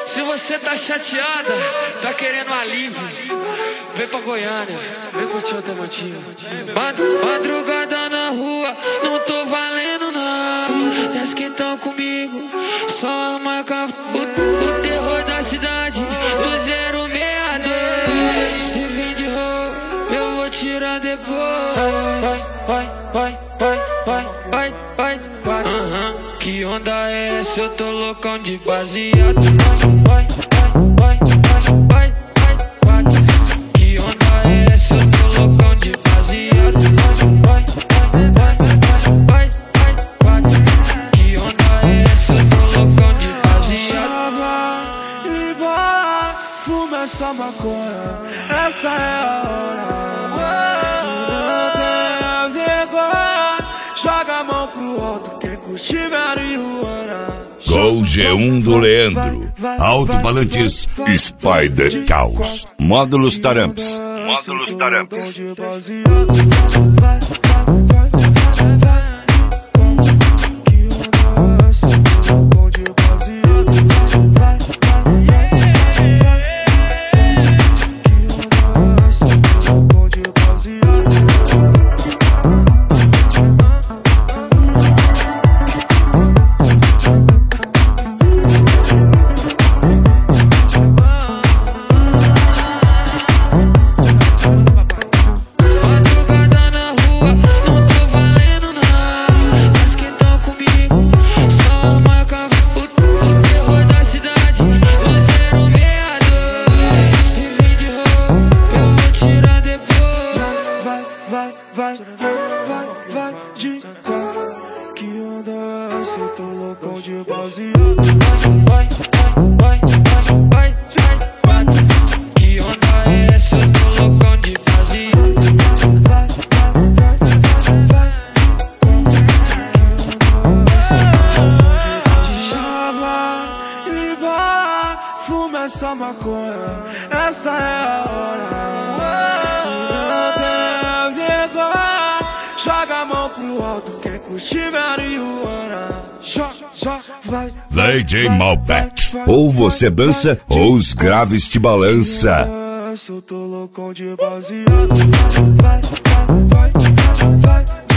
Se você tá chateada, tá querendo alívio, vem pra Goiânia, vem curtir o Automotivo. Madrugada na rua, não tô valendo não. E as que tão comigo, só a marca. O terror da cidade, do 062. Se vir de roupa, eu vou tirar depois. Vai. Que onda é essa? Eu tô loucão de baseado. Vai. Que onda é essa? Eu tô loucão de baseado. Vai. Que onda é essa? Eu tô loucão de baseado. E vai, fuma essa maconha, essa é a hora. Joga a mão pro alto, quem curte marihuana. Gol G1 do Leandro. Alto-falantes Spider Caos. Módulos Taramps. Vai de carro. Que onda é essa? Eu tô loucão de baseado. Vai. Que onda é essa? Eu tô loucão de baseado. E vai, fuma essa maconha, essa é a hora. Joga a mão pro alto, quem curte marihuana. Vai. DJ Malbec. Ou você dança, ou os graves te balança. Eu tô loucão de baseado. Vai.